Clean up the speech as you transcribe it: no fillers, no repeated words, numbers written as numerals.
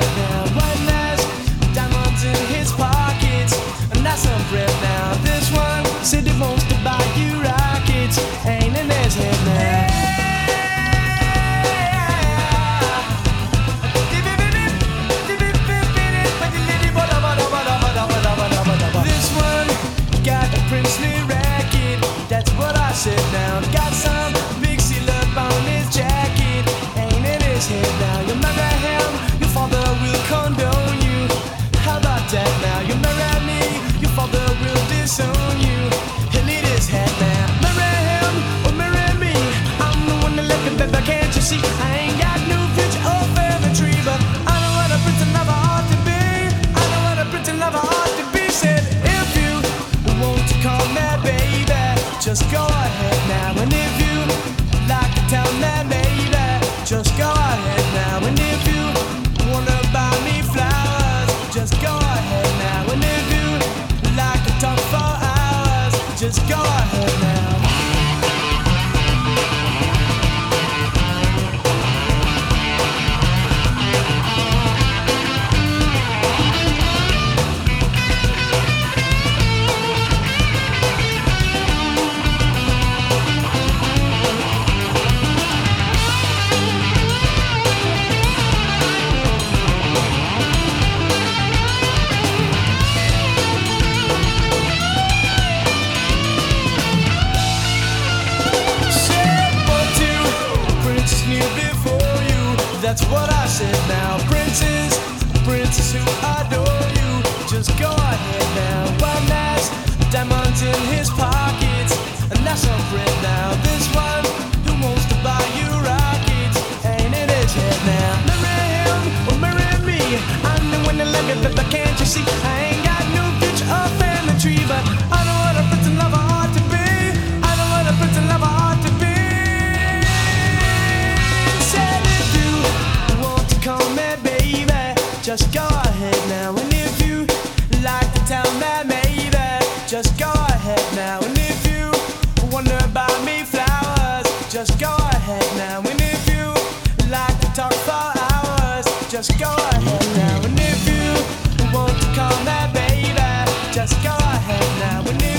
right now. One has diamonds in his pockets, and that's some bread now. This one said he wants to buy you rockets, ain't in his head now. This one got a princely racket, that's what I said now. Got some big seal up on his jacket, ain't in his head now. You marry him, your father will condone you. How about that now? You marry me, your father will disown you. He'll eat his head now. Marry him or marry me, I'm the one that left him, baby, can't you see? I ain't got no future or family tree, but I know what a prince and lover ought to be. I know what a prince and lover ought to be. Said if you want to call me baby, just go ahead now. And if you like to tell me baby, just go ahead now. And if you wanna buy me flowers, just go ahead now. And if you like to talk for hours, just go ahead now. That's what I said now. Princes who adore you, just go ahead now. One has diamonds in his pockets, and that's some bread now. This one who wants to buy you rockets, ain't in his head now. Marry him or marry me, I'm the one that love you, but can't you see? I ain't got no future or family tree, but I know what a prince and lover ought to be. I know what a prince and lover ought to be. Call me baby, just go ahead now. And if you like to tell me maybe, just go ahead now. And if you wonder about me flowers, just go ahead now. And if you like to talk for hours, just go ahead now. And if you want to call me baby, just go ahead now. And